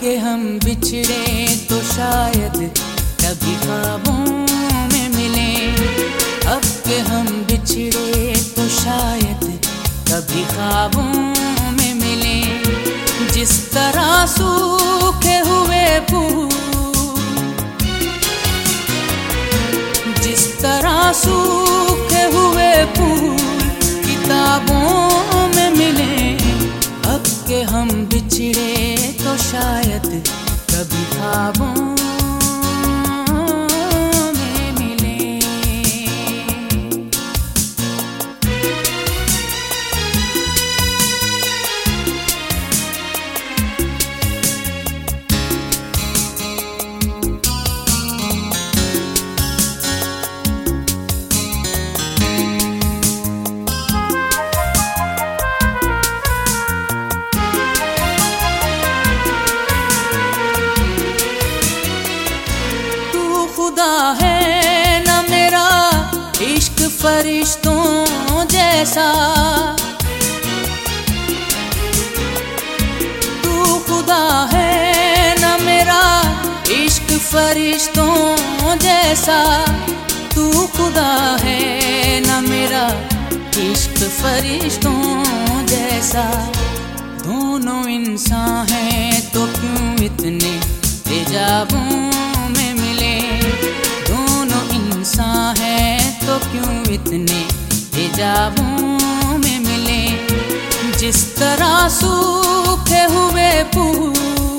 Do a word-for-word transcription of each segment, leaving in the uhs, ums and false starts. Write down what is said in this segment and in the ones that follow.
के हम बिछड़े तो शायद कभी ख्वाबों में मिले। अब के हम बिछड़े तो शायद कभी ख्वाबों में मिले। जिस तरह सूखे हुए फूल, जिस तरह सूखे हुए फूल किताबों में मिले। अब के हम बिछड़े तो शायद कभी ख्वाबों में मिले। खुदा है न मेरा इश्क फरिश्तों जैसा, तू खुदा है न मेरा इश्क फरिश्तों जैसा। तू खुदा है न मेरा इश्क फरिश्तों जैसा। दोनों इंसान हैं तो क्यों इतने तेजाबों में मिले। दोनों इंसान हैं तो क्यों इतने तेजाबों में मिले। जिस तरह सूखे हुए फूल,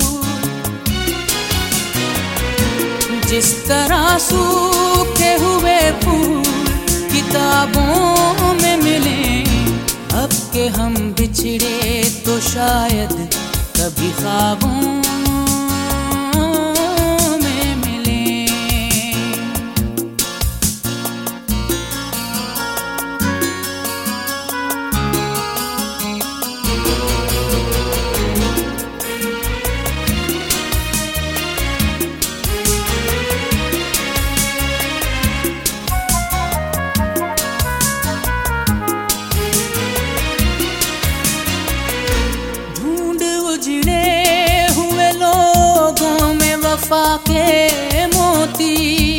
जिस तरह सूखे हुए फूल किताबों में मिले। अब के हम बिछड़े तो शायद कभी ख्वाबों वफा के मोती।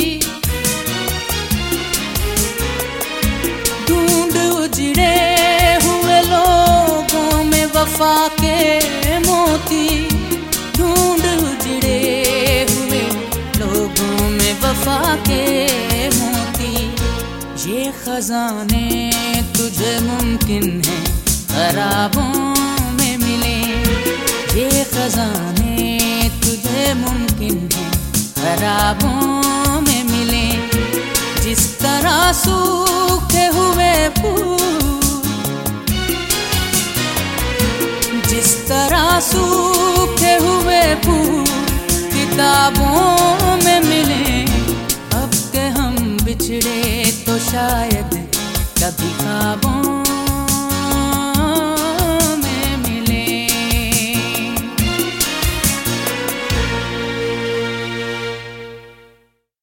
ढूंढ उजड़े हुए लोगों में वफा के मोती। ढूंढ उजड़े हुए लोगों में वफा के मोती। ये खजाने तुझे मुमकिन है खराबों में मिले। ये खजाने तुझे मुमकिन है खराबों में मिले। जिस तरह सूखे हुए फूल, जिस तरह सूखे हुए फूल किताबों में मिले। अब के हम बिछड़े तो शायद कभी ख्वाबों